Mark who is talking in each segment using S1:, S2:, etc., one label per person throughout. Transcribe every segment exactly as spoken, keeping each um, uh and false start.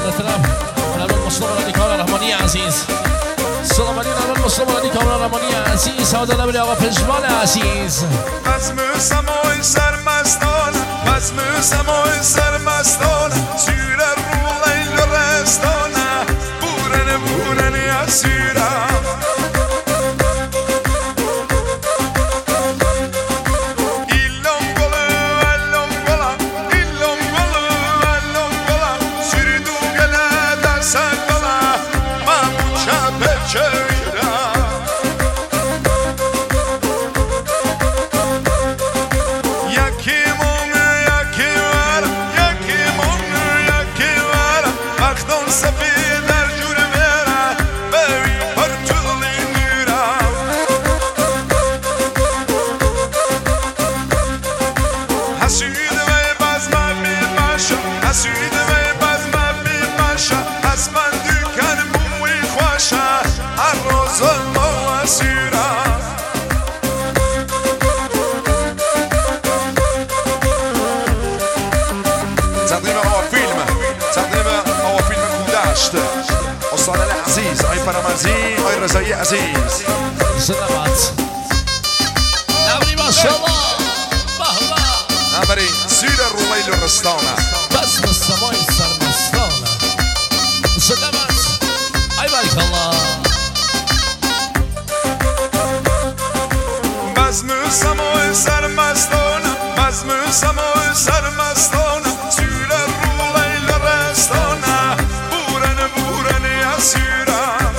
S1: الأول مصطفى الذي كان رحماني عزيز السلام عليكم الأول مصطفى الذي كان رحماني عزيز هذا الأمر آقا پژمان عزیز
S2: مزمو سمای سرمستان مزمو سمای سرمستان سیر رو لیل رستانه بورن بورن یا سیرم استاد عزیز آی فرامرزی آی رضایی عزیز
S1: سلامت نبری ماشاءالله بهلا
S2: نبری سیر رومیل رستانه
S1: بس مستمای سرمستانه سلامت ای بارک الله
S2: مزمو سمای سرمستانه مزمو سمای سرمستانه سیر رومیل رستانه بورن بورن یا سیرم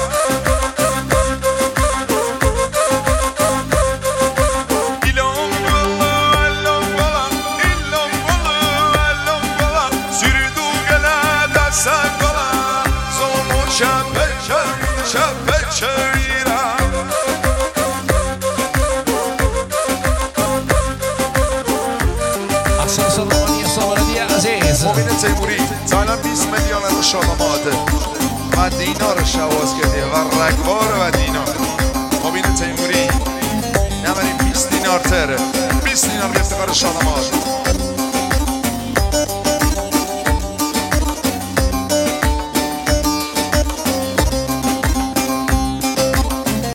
S2: ایلام بلا ایلام بلا ایلام بلا ایلام بلا سیر دو گله دست بلا زمان شب چه شب چیرم
S1: احسن سلمانی سامردی عزیز
S2: مبین تیموری زایلان بیست میلیون رو شالماده و دینار شواز کرده و رگبار و دینار مبین تیموری نماریم بیست دینار تره بیست دینار گفتگار شالماده